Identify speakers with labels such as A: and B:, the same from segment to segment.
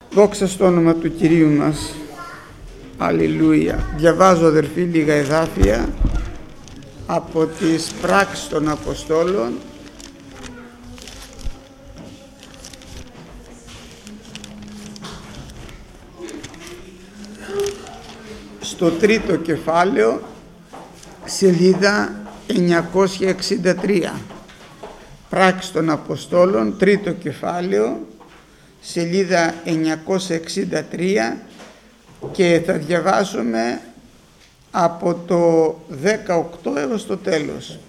A: Δόξα στο όνομα του Κυρίου μας. Αλληλούια. Διαβάζω, αδερφοί, λίγα εδάφια από τις πράξεις των Αποστόλων, στο τρίτο κεφάλαιο, σελίδα 963. Πράξεις των Αποστόλων, τρίτο κεφάλαιο, σελίδα 963, και θα διαβάσουμε από το 18 έως το τέλος.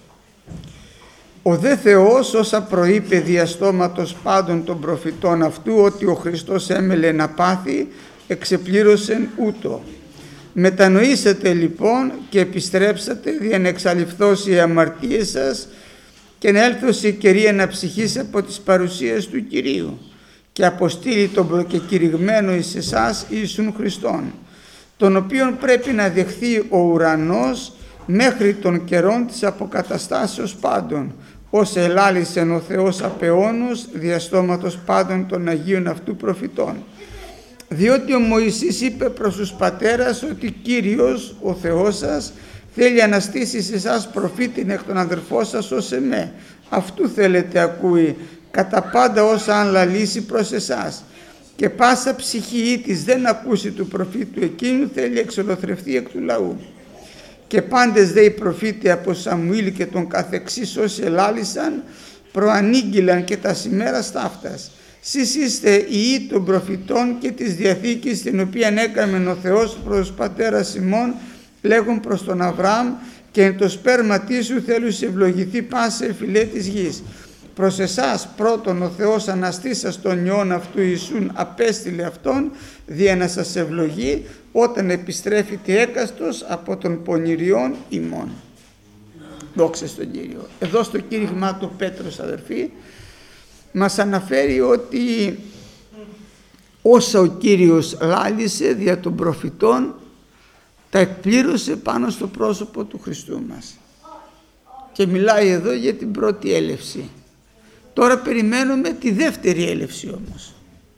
A: Ο δε Θεός, όσα προείπε δια στόματος πάντων των προφητών αυτού, ότι ο Χριστός έμελε να πάθει, εξεπλήρωσεν ούτω. Μετανοήσατε λοιπόν και επιστρέψατε, δια να εξαλειφθώσει οι αμαρτίες σας και να έλθωσε η καιρία να ψυχήσει από τις παρουσίες του Κυρίου, και αποστείλει τον προκεκηρυγμένο εις εσάς Ιησούν Χριστόν, τον οποίον πρέπει να δεχθεί ο ουρανός μέχρι των καιρών της αποκαταστάσεως πάντων, ως ελάλησεν ο Θεός απ' αιώνους δια στόματος πάντων των Αγίων αυτού προφητών. Διότι ο Μωυσής είπε προς τους πατέρας ότι Κύριος ο Θεός σας θέλει αναστήσει σε εσάς προφήτην εκ των αδερφών σας ως εμέ. Αυτού θέλετε ακούει κατά πάντα όσα αν λαλήσει προς εσάς. Και πάσα ψυχή της δεν ακούσει του προφήτου εκείνου θέλει εξολοθρευτεί εκ του λαού. Και πάντες δε οι προφήτε από Σαμουήλ και τον καθεξής όσοι ελάλησαν προανήγγυλαν και τα σημέρα σταύτας. Σεις είστε ιοί των προφητών και της Διαθήκης, την οποία έκαμεν ο Θεός προς πατέρας ημών, λέγον προς τον Αβραάμ, και εν το σπέρματί σου θέλους ευλογηθεί πάσε φυλέ της γης. Προς εσάς πρώτον ο Θεός αναστήσας τον Υιόν αυτού Ιησούν απέστειλε αυτόν δια να σας ευλογεί όταν επιστρέφεται έκαστος από των πονηριών ημών. Δόξα στον Κύριο. Εδώ στο κήρυγμά του Πέτρος, αδερφοί, μας αναφέρει ότι όσα ο Κύριος λάλησε δια των προφητών τα εκπλήρωσε πάνω στο πρόσωπο του Χριστού μας. Και μιλάει εδώ για την πρώτη έλευση. Τώρα περιμένουμε τη δεύτερη έλευση όμως.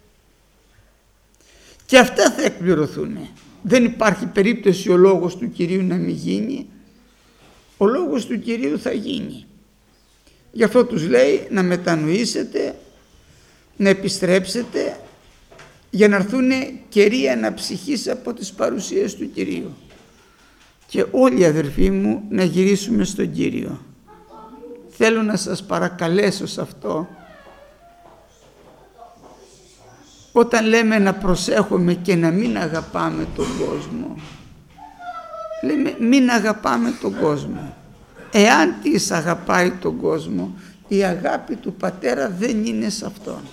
A: Και αυτά θα εκπληρωθούν. Δεν υπάρχει περίπτωση ο λόγος του Κυρίου να μην γίνει. Ο λόγος του Κυρίου θα γίνει. Γι' αυτό τους λέει να μετανοήσετε, να επιστρέψετε, για να έρθουν καιροί αναψυχής από τις παρουσίες του Κυρίου. Και όλοι, αδερφοί μου, να γυρίσουμε στον Κύριο. Θέλω να σας παρακαλέσω σε αυτό. Όταν λέμε να προσέχουμε και να μην αγαπάμε τον κόσμο, λέμε μην αγαπάμε τον κόσμο. Εάν τις αγαπάει τον κόσμο, η αγάπη του Πατέρα δεν είναι σε αυτόν.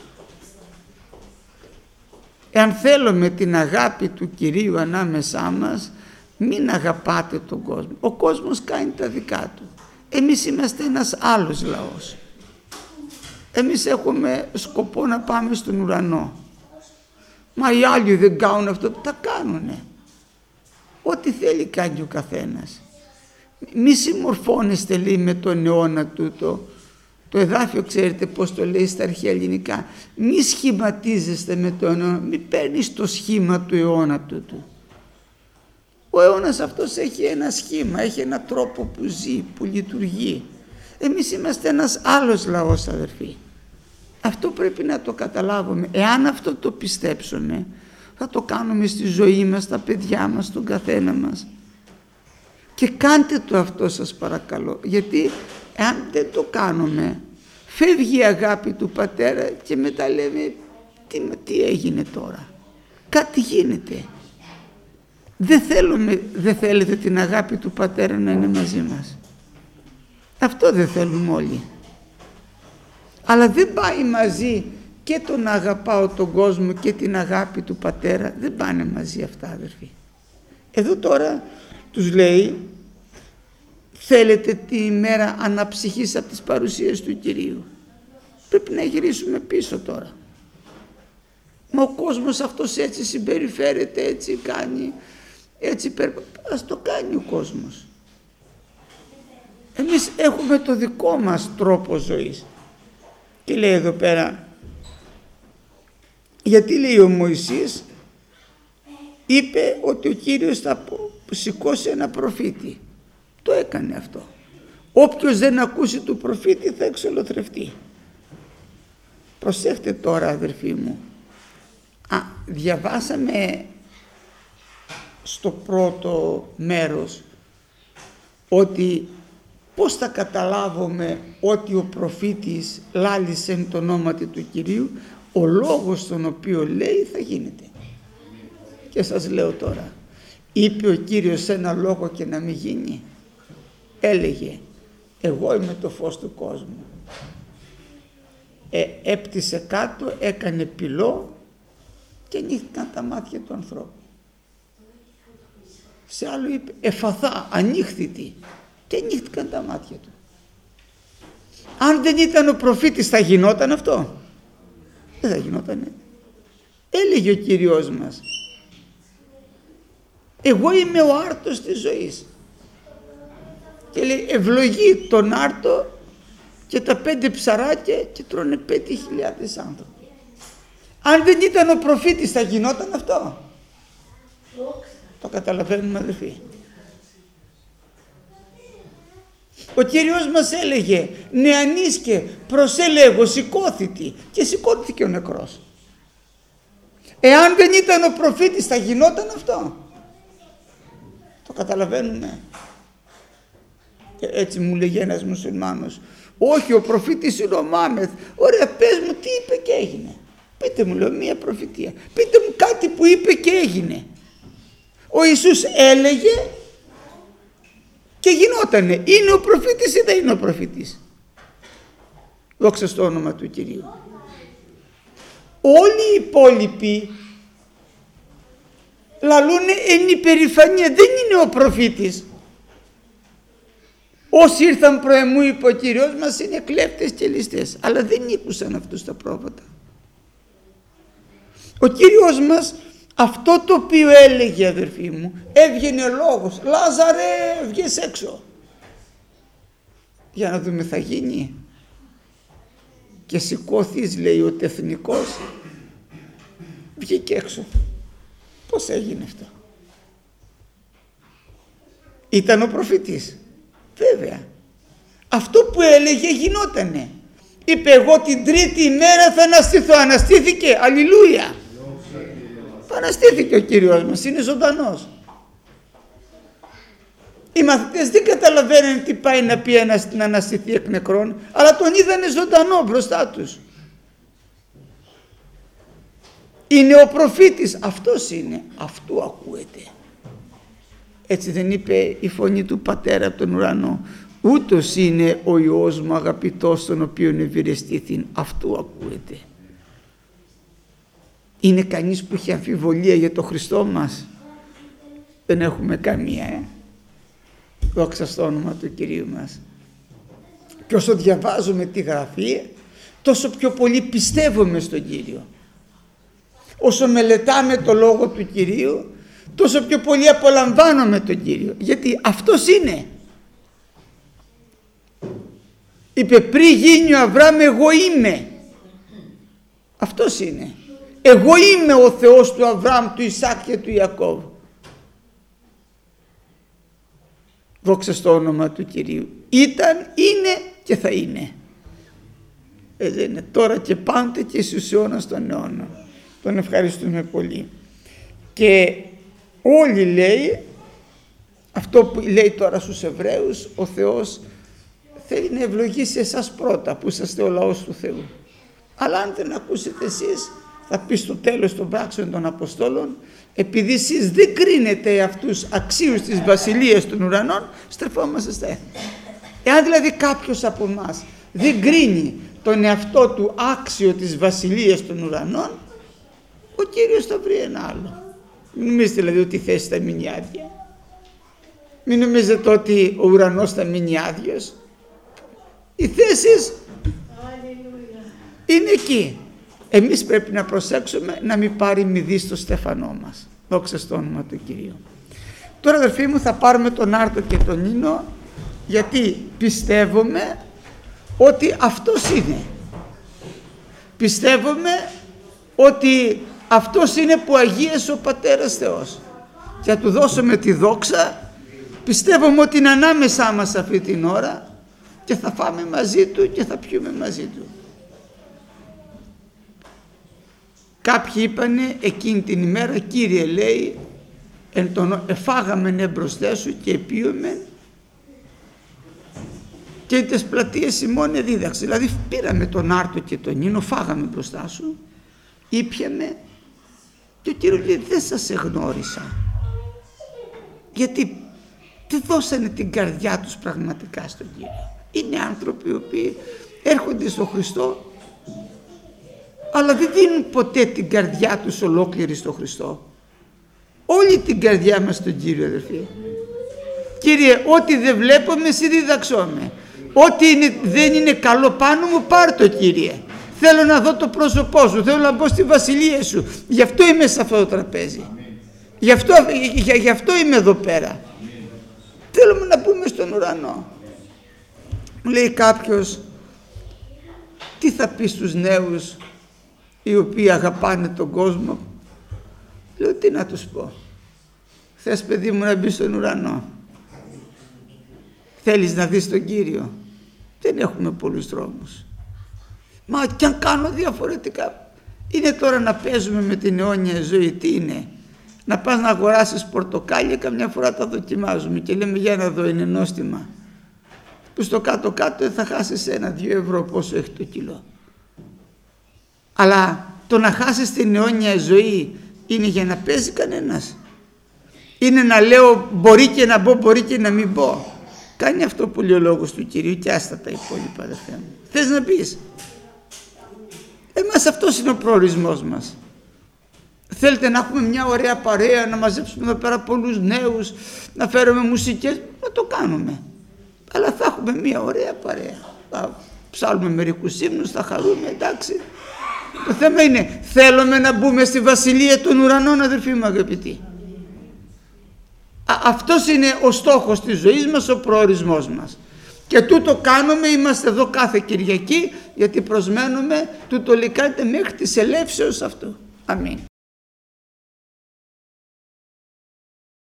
A: Εάν θέλουμε την αγάπη του Κυρίου ανάμεσά μας, μην αγαπάτε τον κόσμο. Ο κόσμος κάνει τα δικά του. Εμείς είμαστε ένας άλλος λαός. Εμείς έχουμε σκοπό να πάμε στον ουρανό. Μα οι άλλοι δεν κάνουν αυτό, τα κάνουνε. Ό,τι θέλει κάνει ο καθένας. Μη συμμορφώνεστε, λέει, με τον αιώνα τούτο. Το εδάφιο ξέρετε πώς το λέει στα αρχαία ελληνικά. Μη σχηματίζεστε με τον αιώνα, μη παίρνεις το σχήμα του αιώνα τούτου. Ο αιώνας αυτός έχει ένα σχήμα, έχει ένα τρόπο που ζει, που λειτουργεί. Εμείς είμαστε ένας άλλος λαός, αδερφοί. Αυτό πρέπει να το καταλάβουμε. Εάν αυτό το πιστέψουμε, θα το κάνουμε στη ζωή μας, στα παιδιά μας, στον καθένα μας. Και κάντε το αυτό, σας παρακαλώ, γιατί εάν δεν το κάνουμε, φεύγει η αγάπη του Πατέρα και μετά λέμε τι έγινε τώρα. Κάτι γίνεται. Δεν θέλετε την αγάπη του Πατέρα να είναι μαζί μας. Αυτό δεν θέλουμε όλοι. Αλλά δεν πάει μαζί και το να αγαπάω τον κόσμο και την αγάπη του Πατέρα. Δεν πάνε μαζί αυτά, αδερφοί. Εδώ τώρα τους λέει, θέλετε τη ημέρα αναψυχής από τις παρουσίες του Κυρίου. Πρέπει να γυρίσουμε πίσω τώρα. Μα ο κόσμος αυτός έτσι συμπεριφέρεται, έτσι κάνει, έτσι ας το κάνει ο κόσμος. Εμείς έχουμε το δικό μας τρόπο ζωής. Και λέει εδώ πέρα, Γιατί λέει ο Μωυσής είπε ότι ο Κύριος θα σηκώσει ένα προφήτη. Το έκανε αυτό. Όποιος δεν ακούσει του προφήτη θα εξολοθρευτεί. Προσέχτε τώρα αδερφοί μου. Διαβάσαμε στο πρώτο μέρος ότι πώς θα καταλάβουμε ότι ο προφήτης λάλησε το όνομα του Κυρίου? Ο λόγος τον οποίο λέει θα γίνεται. Και σας λέω τώρα, είπε ο Κύριος ένα λόγο και να μην γίνει? Έλεγε, εγώ είμαι το φως του κόσμου. Έπτυσε κάτω, έκανε πυλό και ανοίχθηκαν τα μάτια του ανθρώπου. Σε άλλο είπε, εφαθά, ανοίχθητη, και ανοίχθηκαν τα μάτια του. Αν δεν ήταν ο προφήτης θα γινόταν αυτό? Δεν θα γινότανε. Έλεγε ο Κύριος μας, εγώ είμαι ο άρτος της ζωής. Και λέει, ευλογεί τον άρτο και τα 5 ψαράκια και τρώνε 5.000 άνθρωποι. Αν δεν ήταν ο προφήτης θα γινόταν αυτό? Το καταλαβαίνουμε αδελφοί? Ο Κύριος μας έλεγε, νεανίσκε, προσέλεγω, σηκώθητη, και σηκώθηκε ο νεκρός. Εάν δεν ήταν ο προφήτης θα γινόταν αυτό? Το καταλαβαίνουμε? Έτσι μου λέγει ένας μουσουλμάνος, όχι, ο προφήτης είναι ο Μάμεθ. Ωραία, πες μου τι είπε και έγινε. Πείτε μου, λέω, μία προφητεία. Πείτε μου κάτι που είπε και έγινε. Ο Ιησούς έλεγε και γινότανε. Είναι ο προφήτης ή δεν είναι ο προφήτης? Δόξα στο όνομα του Κυρίου. Όλοι οι υπόλοιποι λαλούνε εν υπερηφανία, δεν είναι ο προφήτης. Όσοι ήρθαν προεμού, είπε ο Κύριος μας, είναι κλέφτες και ληστές, αλλά δεν ήκουσαν αυτούς τα πρόβατα. Ο Κύριος μας αυτό το οποίο έλεγε, αδερφοί μου, έβγαινε λόγος, Λάζαρε βγες έξω, για να δούμε θα γίνει. Και σηκώθης, λέει ο τεθνικός, βγήκε έξω. Πώς έγινε αυτό? Ήταν ο προφήτης? Βέβαια. Αυτό που έλεγε γινότανε. Είπε, εγώ την τρίτη ημέρα θα αναστηθώ. Αναστήθηκε. Αλληλούια. Αναστήθηκε ο Κύριος μας. Είναι ζωντανός. Οι μαθητές δεν καταλαβαίνουν τι πάει να πει να αναστηθεί εκ νεκρών, αλλά τον είδανε ζωντανό μπροστά τους. Είναι ο προφήτης. Αυτός είναι. Αυτού ακούεται. Έτσι δεν είπε η φωνή του Πατέρα από τον ουρανό? Ούτως είναι ο Υιός μου αγαπητός, τον οποίον ευηρεστήθην. Αυτού ακούεται. Είναι κανείς που έχει αμφιβολία για το Χριστό μας? Δεν έχουμε καμία. Δόξα στο όνομα του Κυρίου μας. Και όσο διαβάζουμε τη Γραφή, τόσο πιο πολύ πιστεύουμε στον Κύριο. Όσο μελετάμε το Λόγο του Κυρίου, τόσο πιο πολύ απολαμβάνομαι τον Κύριο. Γιατί αυτός είναι. Είπε, πριν γίνει ο Αβραάμ, εγώ είμαι. Αυτός είναι. Εγώ είμαι ο Θεός του Αβραάμ, του Ισάκ και του Ιακώβ. Δόξα στο όνομα του Κυρίου. Ήταν, είναι και θα είναι. Έτσι είναι τώρα και πάντοτε και στους αιώνας των αιώνων. Τον ευχαριστούμε πολύ. Και όλοι, λέει, αυτό που λέει τώρα στους Εβραίους, ο Θεός θέλει να ευλογήσει εσάς πρώτα που είσαστε ο λαός του Θεού. Αλλά αν δεν ακούσετε εσείς, θα πει στο τέλος των πράξεων των Αποστόλων, επειδή εσείς δεν κρίνετε αυτούς αξίους της βασιλείας των ουρανών, στρεφόμαστε στα έθνη. Εάν δηλαδή κάποιος από εμάς δεν κρίνει τον εαυτό του άξιο της βασιλείας των ουρανών, ο Κύριος θα βρει ένα άλλο. Μην νομίζετε δηλαδή ότι η θέση θα μείνει άδεια. Μην νομίζετε ότι ο ουρανός θα μείνει άδειος. Οι θέσεις είναι εκεί. Εμείς πρέπει να προσέξουμε να μην πάρει μηδή στο στέφανό μας. Δόξα στο όνομα του Κυρίου. Τώρα, αδερφοί μου, θα πάρουμε τον Άρτο και τον Ίνο, γιατί πιστεύουμε ότι αυτός είναι. Πιστεύουμε ότι αυτός είναι που αγίασε ο Πατέρας Θεός. Και θα του δώσουμε τη δόξα. Πιστεύουμε ότι είναι ανάμεσά μας αυτή την ώρα και θα φάμε μαζί του και θα πιούμε μαζί του. Κάποιοι είπανε εκείνη την ημέρα, Κύριε, λέει, εφάγαμεν εμπροσθέ σου και πίωμεν και τις πλατείες ημών εδίδαξε. Δηλαδή πήραμε τον άρτο και τον ίνο, φάγαμε μπροστά σου, ήπιαμε και ο Κύριος λέει, δεν σας εγνώρισα. Γιατί δεν δώσανε την καρδιά τους πραγματικά στον Κύριο. Είναι άνθρωποι οι οποίοι έρχονται στον Χριστό, αλλά δεν δίνουν ποτέ την καρδιά τους ολόκληρη στον Χριστό. Όλη την καρδιά μας στον Κύριο, αδερφοί. Κύριε, ό,τι δεν βλέπουμε, εσύ διδαξώμε. Ό,τι δεν είναι καλό πάνω μου, πάρ' το, Κύριε. Θέλω να δω το πρόσωπό σου, θέλω να μπω στη βασιλεία σου. Γι' αυτό είμαι σε αυτό το τραπέζι. Γι' αυτό είμαι εδώ πέρα. Θέλουμε να μπούμε στον ουρανό. Μου λέει κάποιος, τι θα πει στους νέους οι οποίοι αγαπάνε τον κόσμο? Λέω, τι να τους πω? Θες, παιδί μου, να μπει στον ουρανό? Θέλεις να δεις τον Κύριο? Δεν έχουμε πολλούς δρόμους. Μα κι αν κάνω διαφορετικά, είναι τώρα να παίζουμε με την αιώνια ζωή? Τι είναι? Να πας να αγοράσεις πορτοκάλια, καμιά φορά τα δοκιμάζουμε και λέμε, για να δω, είναι νόστιμα. Που στο κάτω-κάτω θα χάσεις 1-2 ευρώ, πόσο έχει το κιλό. Αλλά το να χάσεις την αιώνια ζωή είναι για να παίζει κανένας? Είναι να λέω μπορεί και να μπω, μπορεί και να μην μπω? Κάνει αυτό που λέει ο λόγος του Κυρίου και άστα τα υπόλοιπα, αδερφέ μου. Θες να πεις? Εμάς αυτός είναι ο προορισμός μας. Θέλετε να έχουμε μια ωραία παρέα, να μαζέψουμε εδώ πέρα πολλούς νέους, να φέρουμε μουσικές, να το κάνουμε. Αλλά θα έχουμε μια ωραία παρέα. Θα ψάλουμε μερικούς ύμνους, θα χαρούμε, εντάξει. Το θέμα είναι, θέλουμε να μπούμε στη βασιλεία των ουρανών, αδερφοί μου αγαπητοί? Αυτός είναι ο στόχος της ζωής μας, ο προορισμός μας. Και τούτο κάνουμε, είμαστε εδώ κάθε Κυριακή, γιατί προσμένουμε τούτο λυκάται μέχρι της ελεύσεως αυτού. Αμήν.